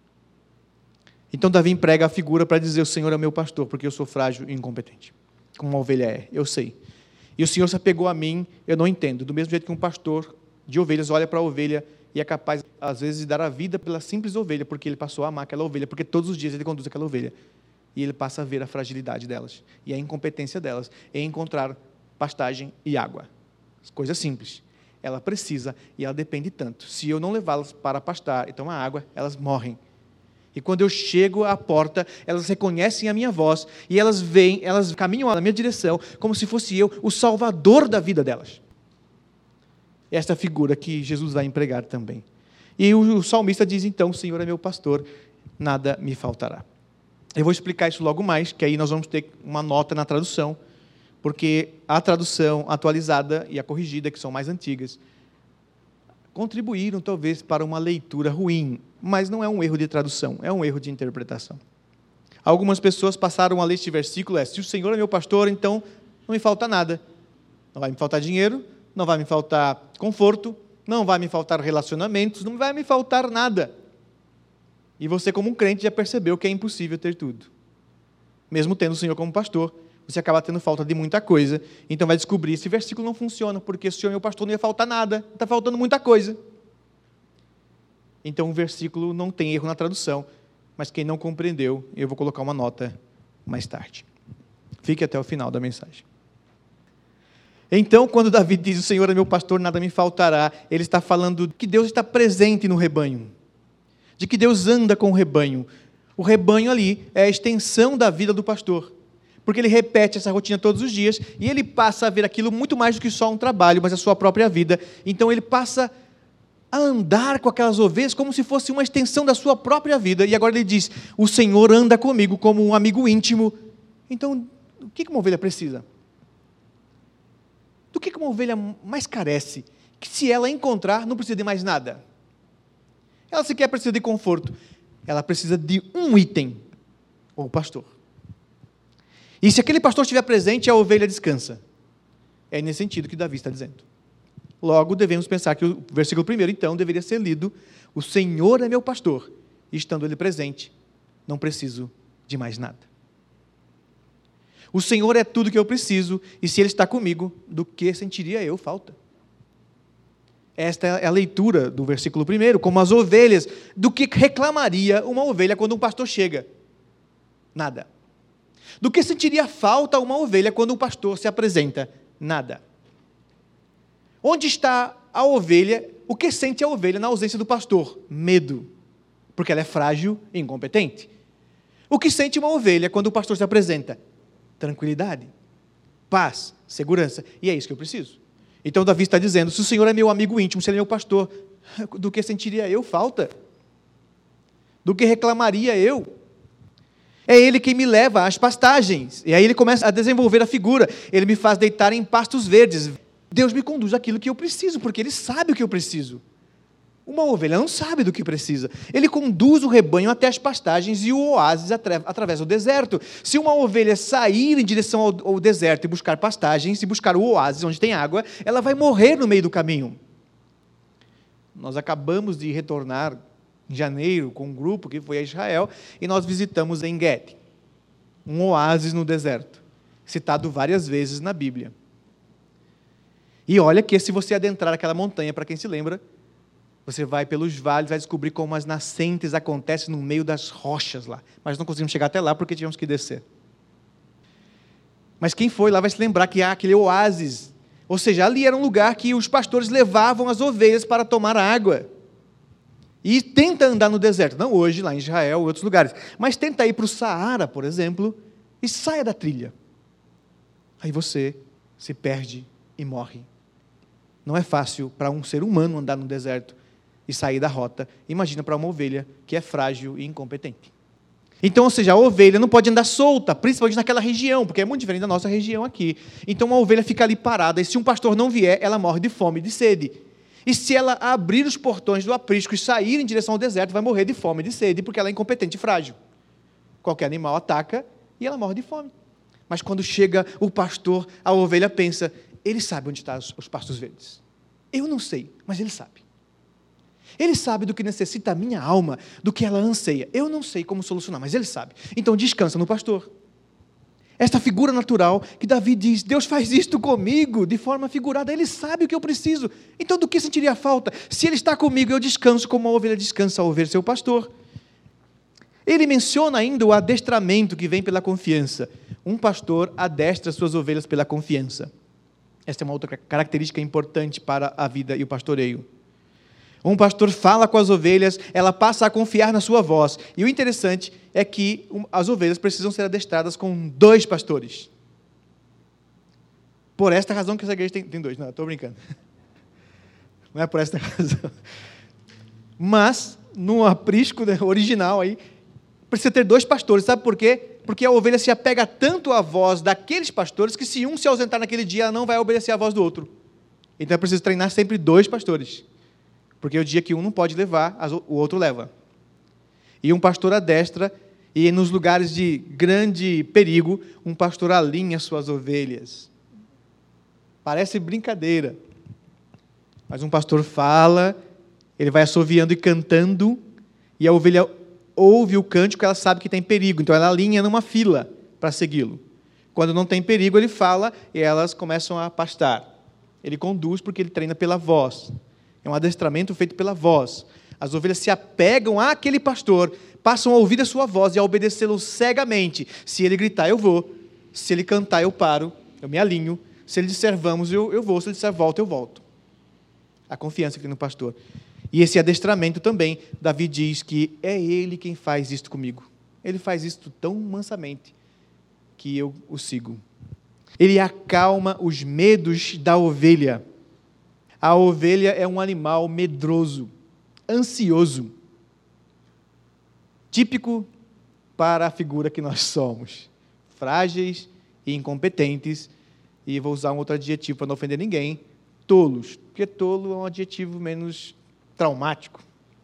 Então Davi emprega a figura para dizer, o Senhor é meu pastor, porque eu sou frágil e incompetente. Como uma ovelha é, eu sei. E o Senhor se apegou a mim, eu não entendo. Do mesmo jeito que um pastor de ovelhas olha para a ovelha e é capaz, às vezes, de dar a vida pela simples ovelha, porque ele passou a amar aquela ovelha, porque todos os dias ele conduz aquela ovelha. E ele passa a ver a fragilidade delas e a incompetência delas em encontrar pastagem e água. Coisa simples. Ela precisa e ela depende tanto. Se eu não levá-las para pastar e tomar água, elas morrem. E quando eu chego à porta, elas reconhecem a minha voz e elas vêm, elas caminham na minha direção, como se fosse eu o salvador da vida delas. Esta figura que Jesus vai empregar também. E o salmista diz então, o Senhor é meu pastor, nada me faltará. Eu vou explicar isso logo mais, que aí nós vamos ter uma nota na tradução, porque a tradução atualizada e a corrigida, que são mais antigas, contribuíram talvez para uma leitura ruim, mas não é um erro de tradução, é um erro de interpretação. Algumas pessoas passaram a ler este versículo, é, se o Senhor é meu pastor, então não me falta nada. Não vai me faltar dinheiro, não vai me faltar conforto, não vai me faltar relacionamentos, não vai me faltar nada. E você, como um crente, já percebeu que é impossível ter tudo. Mesmo tendo o Senhor como pastor, você acaba tendo falta de muita coisa, então vai descobrir, esse versículo não funciona, porque se o Senhor é meu pastor, não ia faltar nada, está faltando muita coisa. Então o versículo não tem erro na tradução, mas quem não compreendeu, eu vou colocar uma nota mais tarde. Fique até o final da mensagem. Então, quando Davi diz, o Senhor é meu pastor, nada me faltará, ele está falando que Deus está presente no rebanho, de que Deus anda com o rebanho. O rebanho ali é a extensão da vida do pastor, porque ele repete essa rotina todos os dias, e ele passa a ver aquilo muito mais do que só um trabalho, mas a sua própria vida. Então ele passa a andar com aquelas ovelhas como se fosse uma extensão da sua própria vida, e agora ele diz, o Senhor anda comigo como um amigo íntimo. Então, o que uma ovelha precisa? Do que uma ovelha mais carece? Que se ela encontrar, não precisa de mais nada. Ela sequer precisa de conforto. Ela precisa de um item, o pastor. E se aquele pastor estiver presente, a ovelha descansa. É nesse sentido que Davi está dizendo. Logo, devemos pensar que o versículo primeiro, então, deveria ser lido, o Senhor é meu pastor, e estando ele presente, não preciso de mais nada. O Senhor é tudo que eu preciso, e se Ele está comigo, do que sentiria eu falta? Esta é a leitura do versículo primeiro, como as ovelhas, do que reclamaria uma ovelha quando um pastor chega? Nada. Do que sentiria falta uma ovelha quando o pastor se apresenta? Nada. Onde está a ovelha? O que sente a ovelha na ausência do pastor? Medo, porque ela é frágil e incompetente. O que sente uma ovelha quando o pastor se apresenta? Tranquilidade, paz, segurança. E é isso que eu preciso. Então Davi está dizendo, se o Senhor é meu amigo íntimo, se Ele é meu pastor, do que sentiria eu falta? Do que reclamaria eu? É Ele quem me leva às pastagens. E aí ele começa a desenvolver a figura. Ele me faz deitar em pastos verdes. Deus me conduz àquilo que eu preciso, porque Ele sabe o que eu preciso. Uma ovelha não sabe do que precisa. Ele conduz o rebanho até as pastagens e o oásis através do deserto. Se uma ovelha sair em direção ao, ao deserto e buscar pastagens, e buscar o oásis onde tem água, ela vai morrer no meio do caminho. Nós acabamos de retornar em janeiro com um grupo que foi a Israel e nós visitamos En-Gedi, um oásis no deserto, citado várias vezes na Bíblia. E olha que se você adentrar aquela montanha, para quem se lembra, você vai pelos vales, vai descobrir como as nascentes acontecem no meio das rochas lá. Mas não conseguimos chegar até lá porque tínhamos que descer. Mas quem foi lá vai se lembrar que há aquele oásis. Ou seja, ali era um lugar que os pastores levavam as ovelhas para tomar água. E tenta andar no deserto. Não hoje, lá em Israel ou outros lugares. Mas tenta ir para o Saara, por exemplo, e saia da trilha. Aí você se perde e morre. Não é fácil para um ser humano andar no deserto e sair da rota. Imagina para uma ovelha que é frágil e incompetente. Então, ou seja, a ovelha não pode andar solta, principalmente naquela região, porque é muito diferente da nossa região aqui. Então, uma ovelha fica ali parada, e se um pastor não vier, ela morre de fome e de sede. E se ela abrir os portões do aprisco e sair em direção ao deserto, vai morrer de fome e de sede, porque ela é incompetente e frágil. Qualquer animal ataca e ela morre de fome. Mas quando chega o pastor, a ovelha pensa, ele sabe onde estão os pastos verdes. Eu não sei, mas ele sabe. Ele sabe do que necessita a minha alma, do que ela anseia. Eu não sei como solucionar, mas ele sabe. Então descansa no pastor. Esta figura natural que Davi diz, Deus faz isto comigo, de forma figurada, Ele sabe o que eu preciso. Então do que sentiria falta? Se Ele está comigo, eu descanso como uma ovelha descansa ao ouvir seu pastor. Ele menciona ainda o adestramento que vem pela confiança. Um pastor adestra suas ovelhas pela confiança. Esta é uma outra característica importante para a vida e o pastoreio. Um pastor fala com as ovelhas, ela passa a confiar na sua voz. E o interessante é que as ovelhas precisam ser adestradas com dois pastores. Por esta razão que essa igreja tem, tem dois. Não, estou brincando. Não é por esta razão. Mas, no aprisco original, aí, precisa ter dois pastores. Sabe por quê? Porque a ovelha se apega tanto à voz daqueles pastores que se um se ausentar naquele dia, ela não vai obedecer à voz do outro. Então é preciso treinar sempre dois pastores. Porque o dia que um não pode levar, o outro leva. E um pastor adestra, e nos lugares de grande perigo, um pastor alinha suas ovelhas. Parece brincadeira. Mas um pastor fala, ele vai assoviando e cantando, e a ovelha ouve o cântico, ela sabe que tem perigo, então ela alinha numa fila para segui-lo. Quando não tem perigo, ele fala, e elas começam a pastar. Ele conduz porque ele treina pela voz. É um adestramento feito pela voz. As ovelhas se apegam àquele pastor, passam a ouvir a sua voz e a obedecê-lo cegamente. Se ele gritar, eu vou. Se ele cantar, eu paro, eu me alinho. Se ele disser vamos, eu, eu vou. Se ele disser volta, eu volto. A confiança que tem no pastor. E esse adestramento também, Davi diz que é ele quem faz isto comigo. Ele faz isto tão mansamente que eu o sigo. Ele acalma os medos da ovelha. A ovelha é um animal medroso, ansioso, típico para a figura que nós somos, frágeis e incompetentes, e vou usar um outro adjetivo para não ofender ninguém, tolos, porque tolo é um adjetivo menos traumático,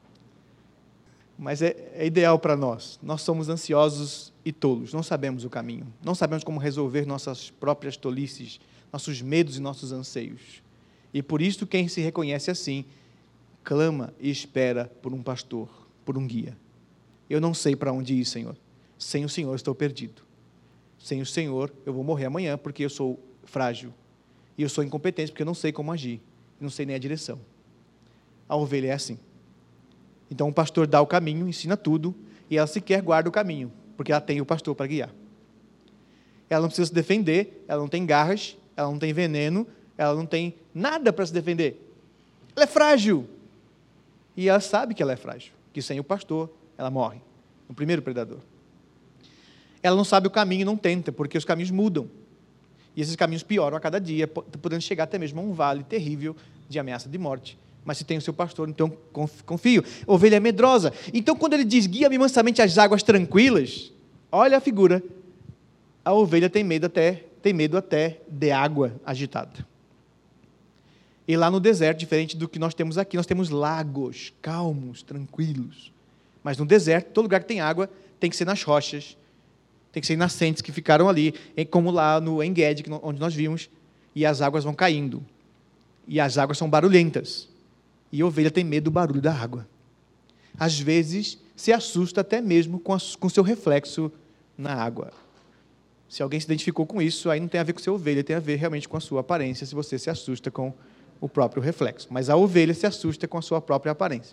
mas é, é ideal para nós. Nós somos ansiosos e tolos, não sabemos o caminho, não sabemos como resolver nossas próprias tolices, nossos medos e nossos anseios. E por isso quem se reconhece assim, clama e espera por um pastor, por um guia. Eu não sei para onde ir, Senhor. Sem o Senhor estou perdido. Sem o Senhor eu vou morrer amanhã porque eu sou frágil. E eu sou incompetente porque eu não sei como agir. Não sei nem a direção. A ovelha é assim. Então o pastor dá o caminho, ensina tudo, e ela sequer guarda o caminho, porque ela tem o pastor para guiar. Ela não precisa se defender, ela não tem garras, ela não tem veneno, ela não tem nada para se defender. Ela é frágil. E ela sabe que ela é frágil, que sem o pastor ela morre, o primeiro predador. Ela não sabe o caminho e não tenta, porque os caminhos mudam. E esses caminhos pioram a cada dia, podendo chegar até mesmo a um vale terrível de ameaça de morte. Mas se tem o seu pastor, então confio. A ovelha é medrosa. Então, quando ele diz, guia-me mansamente às águas tranquilas, olha a figura. A ovelha tem medo até, tem medo até de água agitada. E lá no deserto, diferente do que nós temos aqui, nós temos lagos calmos, tranquilos. Mas no deserto, todo lugar que tem água, tem que ser nas rochas, tem que ser em nascentes que ficaram ali, como lá no En-Gedi, onde nós vimos, e as águas vão caindo. E as águas são barulhentas. E a ovelha tem medo do barulho da água. Às vezes, se assusta até mesmo com o seu reflexo na água. Se alguém se identificou com isso, aí não tem a ver com a sua ovelha, tem a ver realmente com a sua aparência, se você se assusta com o próprio reflexo. Mas a ovelha se assusta com a sua própria aparência.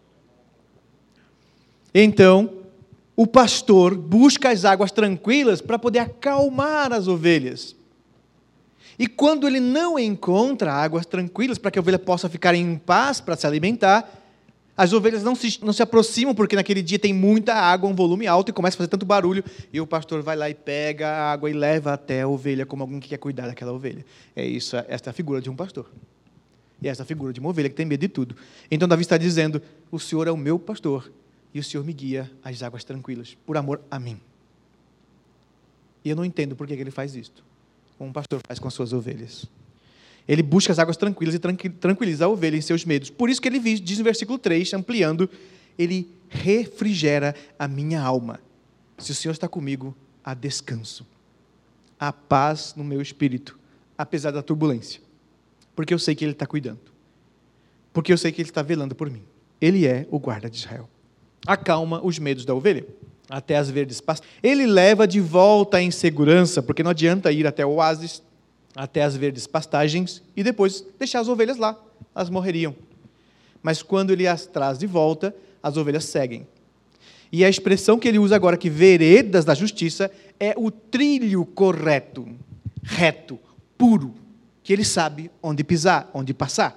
Então, o pastor busca as águas tranquilas para poder acalmar as ovelhas. E quando ele não encontra águas tranquilas para que a ovelha possa ficar em paz para se alimentar, as ovelhas não se, não se aproximam porque naquele dia tem muita água, um volume alto e começa a fazer tanto barulho, e o pastor vai lá e pega a água e leva até a ovelha como alguém que quer cuidar daquela ovelha. É isso, esta é a figura de um pastor. E essa é a figura de uma ovelha que tem medo de tudo. Então Davi está dizendo, o Senhor é o meu pastor, e o Senhor me guia às águas tranquilas, por amor a mim. E eu não entendo por que ele faz isto, como um pastor faz com as suas ovelhas. Ele busca as águas tranquilas e tranquiliza a ovelha em seus medos. Por isso que ele diz no versículo três, ampliando, ele refrigera a minha alma. Se o Senhor está comigo, há descanso, há paz no meu espírito, apesar da turbulência. Porque eu sei que Ele está cuidando. Porque eu sei que Ele está velando por mim. Ele é o guarda de Israel. Acalma os medos da ovelha, até as verdes pastagens. Ele leva de volta em segurança, porque não adianta ir até o oásis, até as verdes pastagens, e depois deixar as ovelhas lá, elas morreriam. Mas quando ele as traz de volta, as ovelhas seguem. E a expressão que ele usa agora, que veredas da justiça, é o trilho correto, reto, puro, que ele sabe onde pisar, onde passar.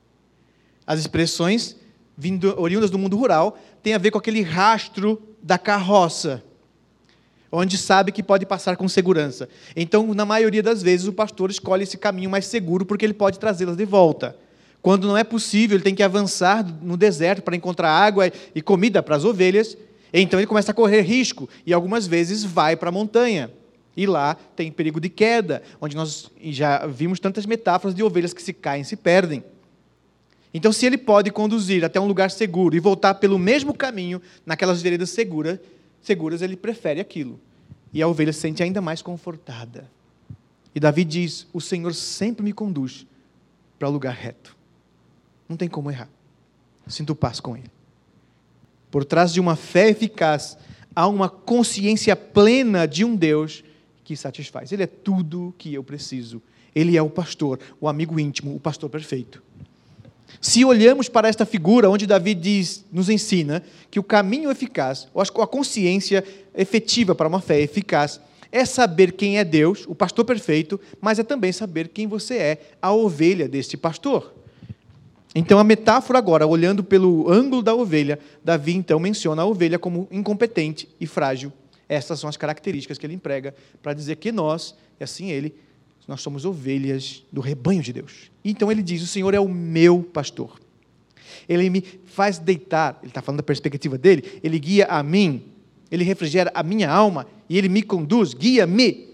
As expressões vindo, oriundas do mundo rural têm a ver com aquele rastro da carroça, onde sabe que pode passar com segurança. Então, na maioria das vezes, o pastor escolhe esse caminho mais seguro, porque ele pode trazê-las de volta. Quando não é possível, ele tem que avançar no deserto para encontrar água e comida para as ovelhas, então ele começa a correr risco, e algumas vezes vai para a montanha. E lá tem perigo de queda, onde nós já vimos tantas metáforas de ovelhas que se caem, se perdem. Então, se ele pode conduzir até um lugar seguro e voltar pelo mesmo caminho, naquelas veredas seguras, seguras, ele prefere aquilo. E a ovelha se sente ainda mais confortada. E Davi diz, o Senhor sempre me conduz para o lugar reto. Não tem como errar. Sinto paz com Ele. Por trás de uma fé eficaz, há uma consciência plena de um Deus que satisfaz. Ele é tudo o que eu preciso. Ele é o pastor, o amigo íntimo, o pastor perfeito. Se olhamos para esta figura, onde Davi diz, nos ensina que o caminho eficaz, ou a consciência efetiva para uma fé eficaz, é saber quem é Deus, o pastor perfeito, mas é também saber quem você é, a ovelha deste pastor. Então, a metáfora agora, olhando pelo ângulo da ovelha, Davi então menciona a ovelha como incompetente e frágil. Essas são as características que ele emprega para dizer que nós, e assim ele, nós somos ovelhas do rebanho de Deus. Então ele diz, o Senhor é o meu pastor. Ele me faz deitar, ele está falando da perspectiva dele, ele guia a mim, ele refrigera a minha alma, e ele me conduz, guia-me.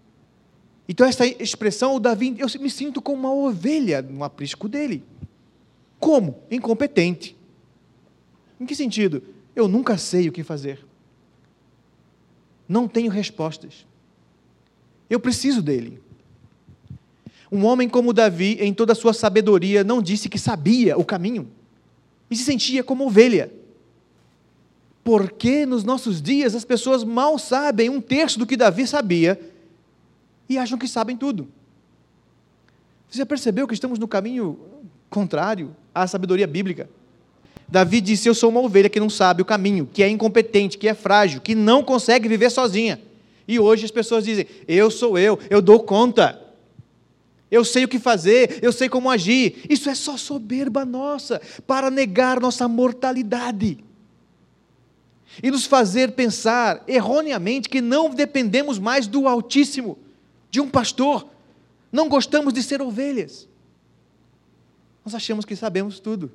Então essa expressão, o Davi, eu me sinto como uma ovelha no aprisco dele. Como? Incompetente. Em que sentido? Eu nunca sei o que fazer. Não tenho respostas. Eu preciso dele. Um homem como Davi, em toda a sua sabedoria, não disse que sabia o caminho e se sentia como ovelha. Porque nos nossos dias as pessoas mal sabem um terço do que Davi sabia e acham que sabem tudo. Você já percebeu que estamos no caminho contrário à sabedoria bíblica? Davi disse, eu sou uma ovelha que não sabe o caminho, que é incompetente, que é frágil, que não consegue viver sozinha. E hoje as pessoas dizem, eu sou eu, eu dou conta. Eu sei o que fazer, eu sei como agir. Isso é só soberba nossa, para negar nossa mortalidade. E nos fazer pensar erroneamente que não dependemos mais do Altíssimo, de um pastor. Não gostamos de ser ovelhas. Nós achamos que sabemos tudo.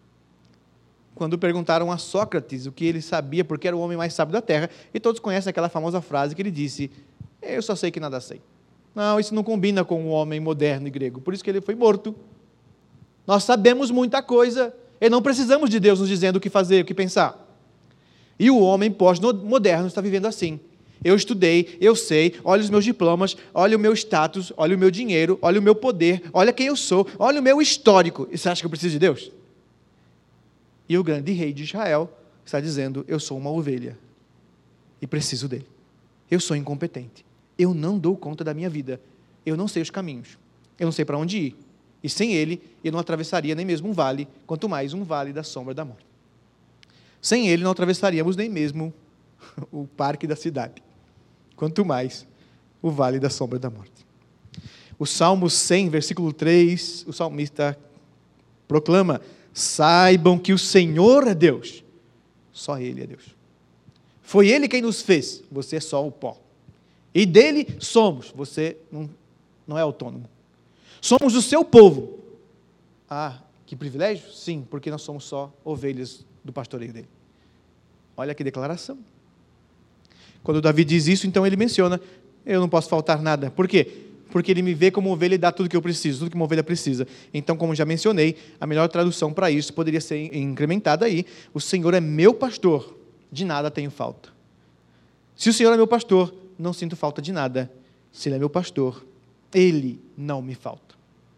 Quando perguntaram a Sócrates o que ele sabia, porque era o homem mais sábio da terra, e todos conhecem aquela famosa frase que ele disse, eu só sei que nada sei. Não, isso não combina com o homem moderno e grego, por isso que ele foi morto. Nós sabemos muita coisa, e não precisamos de Deus nos dizendo o que fazer, o que pensar. E o homem pós-moderno está vivendo assim. Eu estudei, eu sei, olha os meus diplomas, olha o meu status, olha o meu dinheiro, olha o meu poder, olha quem eu sou, olha o meu histórico. E você acha que eu preciso de Deus? E o grande rei de Israel está dizendo, eu sou uma ovelha e preciso dele. Eu sou incompetente. Eu não dou conta da minha vida. Eu não sei os caminhos. Eu não sei para onde ir. E sem ele, eu não atravessaria nem mesmo um vale, quanto mais um vale da sombra da morte. Sem ele, não atravessaríamos nem mesmo o parque da cidade, quanto mais o vale da sombra da morte. O Salmo cem, versículo três, o salmista proclama, saibam que o Senhor é Deus, só Ele é Deus. Foi Ele quem nos fez, você é só o pó. E dele somos, você não, não é autônomo. Somos o seu povo. Ah, que privilégio? Sim, porque nós somos só ovelhas do pastoreio dele. Olha que declaração. Quando Davi diz isso, então ele menciona, eu não posso faltar nada. Por quê? Porque ele me vê como ovelha e dá tudo que eu preciso, tudo que uma ovelha precisa. Então, como já mencionei, a melhor tradução para isso poderia ser incrementada aí, o Senhor é meu pastor, de nada tenho falta. Se o Senhor é meu pastor, não sinto falta de nada. Se Ele é meu pastor, Ele não me falta.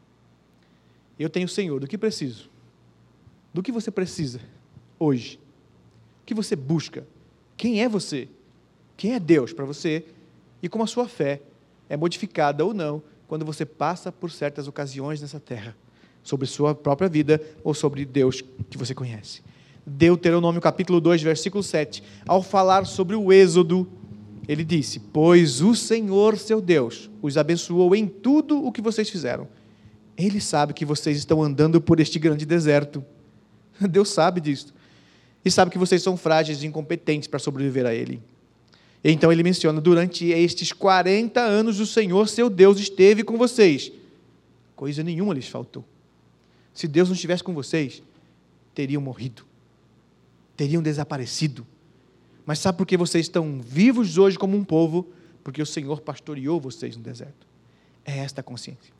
Eu tenho o Senhor, do que preciso? Do que você precisa hoje? O que você busca? Quem é você? Quem é Deus para você? E como a sua fé é modificada ou não quando você passa por certas ocasiões nessa terra, sobre sua própria vida ou sobre Deus que você conhece. Deuteronômio capítulo dois, versículo sete, ao falar sobre o êxodo, ele disse, pois o Senhor, seu Deus, os abençoou em tudo o que vocês fizeram. Ele sabe que vocês estão andando por este grande deserto. Deus sabe disso. E sabe que vocês são frágeis e incompetentes para sobreviver a Ele. Então ele menciona, durante estes quarenta anos o Senhor, seu Deus, esteve com vocês. Coisa nenhuma lhes faltou. Se Deus não estivesse com vocês, teriam morrido. Teriam desaparecido. Mas sabe por que vocês estão vivos hoje como um povo? Porque o Senhor pastoreou vocês no deserto. É esta a consciência.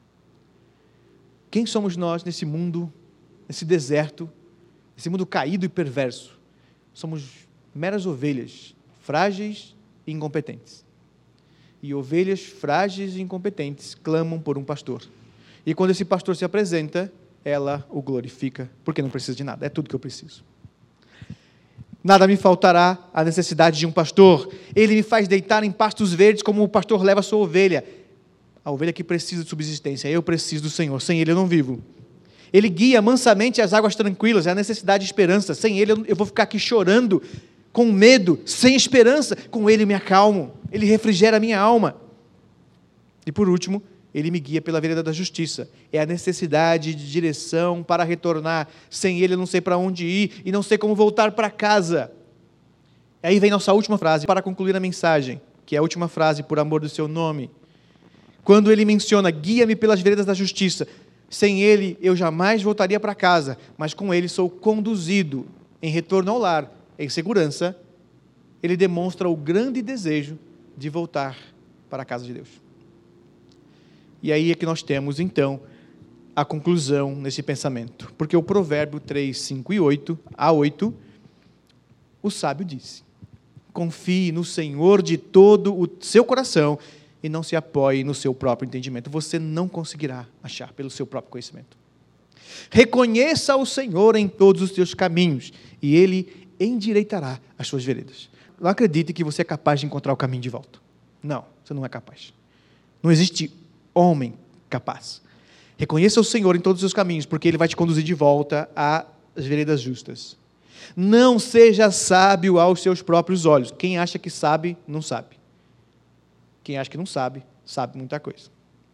Quem somos nós nesse mundo, nesse deserto, nesse mundo caído e perverso? Somos meras ovelhas, frágeis e incompetentes. E ovelhas frágeis e incompetentes clamam por um pastor. E quando esse pastor se apresenta, ela o glorifica, porque não precisa de nada, é tudo que eu preciso. Nada me faltará a necessidade de um pastor. Ele me faz deitar em pastos verdes como o pastor leva a sua ovelha. A ovelha que precisa de subsistência. Eu preciso do Senhor. Sem Ele eu não vivo. Ele guia mansamente as águas tranquilas. É a necessidade de esperança. Sem Ele eu vou ficar aqui chorando, com medo, sem esperança. Com Ele eu me acalmo. Ele refrigera a minha alma. E por último, Ele me guia pela vereda da justiça. É a necessidade de direção para retornar. Sem Ele eu não sei para onde ir e não sei como voltar para casa. Aí vem nossa última frase para concluir a mensagem, que é a última frase, por amor do seu nome. Quando Ele menciona, guia-me pelas veredas da justiça. Sem Ele eu jamais voltaria para casa, mas com Ele sou conduzido em retorno ao lar, em segurança. Ele demonstra o grande desejo de voltar para a casa de Deus. E aí é que nós temos, então, a conclusão nesse pensamento. Porque o provérbio três, cinco e oito, a oito, o sábio disse, confie no Senhor de todo o seu coração e não se apoie no seu próprio entendimento. Você não conseguirá achar pelo seu próprio conhecimento. Reconheça o Senhor em todos os seus caminhos e Ele endireitará as suas veredas. Não acredite que você é capaz de encontrar o caminho de volta. Não, você não é capaz. Não existe homem capaz. Reconheça o Senhor em todos os seus caminhos, porque Ele vai te conduzir de volta às veredas justas. Não seja sábio aos seus próprios olhos. Quem acha que sabe, não sabe. Quem acha que não sabe, sabe muita coisa.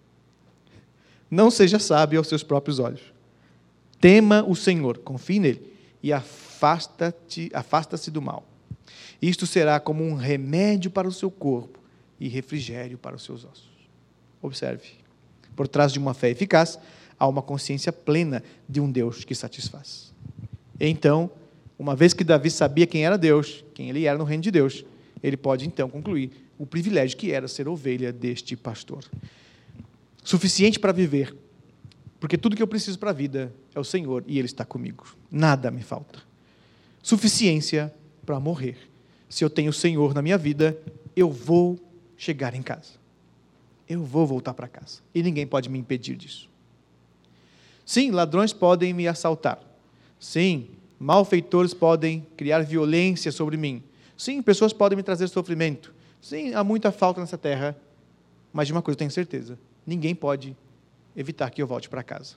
Não seja sábio aos seus próprios olhos. Tema o Senhor, confie nele e afasta-te, afasta-se do mal. Isto será como um remédio para o seu corpo e refrigério para os seus ossos. Observe, por trás de uma fé eficaz, há uma consciência plena de um Deus que satisfaz. Então, uma vez que Davi sabia quem era Deus, quem ele era no reino de Deus, ele pode então concluir o privilégio que era ser ovelha deste pastor. Suficiente para viver, porque tudo que eu preciso para a vida é o Senhor e Ele está comigo. Nada me falta. Suficiência para morrer. Se eu tenho o Senhor na minha vida, eu vou chegar em casa. Eu vou voltar para casa. E ninguém pode me impedir disso. Sim, ladrões podem me assaltar. Sim, malfeitores podem criar violência sobre mim. Sim, pessoas podem me trazer sofrimento. Sim, há muita falta nessa terra. Mas de uma coisa eu tenho certeza. Ninguém pode evitar que eu volte para casa.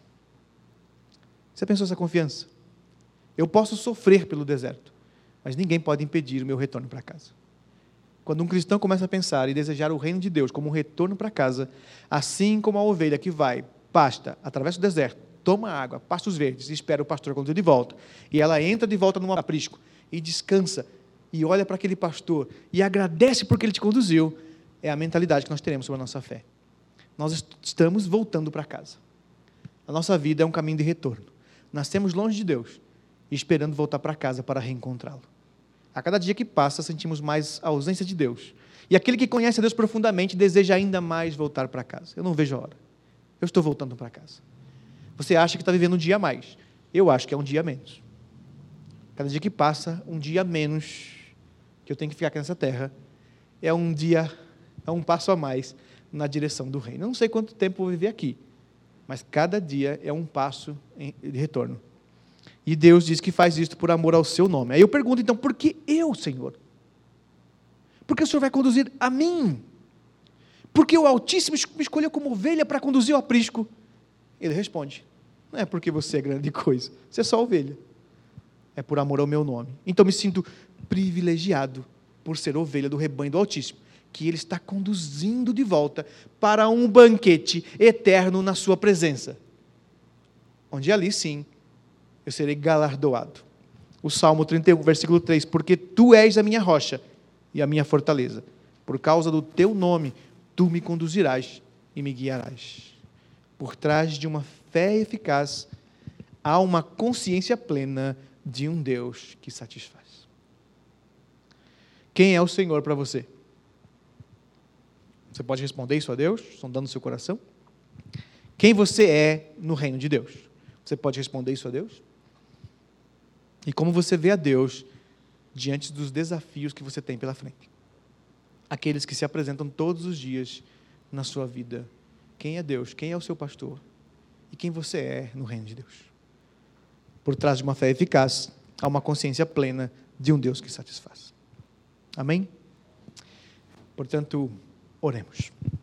Você pensou essa confiança? Eu posso sofrer pelo deserto, mas ninguém pode impedir o meu retorno para casa. Quando um cristão começa a pensar e desejar o reino de Deus como um retorno para casa, assim como a ovelha que vai, pasta, atravessa o deserto, toma água, pastos verdes, e espera o pastor conduzir de volta, e ela entra de volta num aprisco, e descansa, e olha para aquele pastor, e agradece porque ele te conduziu, é a mentalidade que nós teremos sobre a nossa fé. Nós estamos voltando para casa. A nossa vida é um caminho de retorno. Nascemos longe de Deus e esperando voltar para casa para reencontrá-lo. A cada dia que passa, sentimos mais a ausência de Deus. E aquele que conhece a Deus profundamente deseja ainda mais voltar para casa. Eu não vejo a hora. Eu estou voltando para casa. Você acha que está vivendo um dia a mais. Eu acho que é um dia a menos. Cada dia que passa, um dia a menos que eu tenho que ficar aqui nessa terra, é um dia, é um passo a mais na direção do reino. Eu não sei quanto tempo vou viver aqui, mas cada dia é um passo de retorno. E Deus diz que faz isso por amor ao seu nome. Aí eu pergunto, então, por que eu, Senhor? Por que o Senhor vai conduzir a mim? Porque o Altíssimo me escolheu como ovelha para conduzir o aprisco? Ele responde, não é porque você é grande coisa, você é só ovelha. É por amor ao meu nome. Então me sinto privilegiado por ser ovelha do rebanho do Altíssimo, que Ele está conduzindo de volta para um banquete eterno na sua presença, onde ali sim, eu serei galardoado. O Salmo trinta e um, versículo três, porque Tu és a minha rocha e a minha fortaleza, por causa do Teu nome, Tu me conduzirás e me guiarás. Por trás de uma fé eficaz, há uma consciência plena de um Deus que satisfaz. Quem é o Senhor para você? Você pode responder isso a Deus, sondando o seu coração? Quem você é no reino de Deus? Você pode responder isso a Deus? E como você vê a Deus diante dos desafios que você tem pela frente? Aqueles que se apresentam todos os dias na sua vida. Quem é Deus? Quem é o seu pastor? E quem você é no reino de Deus? Por trás de uma fé eficaz, há uma consciência plena de um Deus que satisfaz. Amém? Portanto, oremos.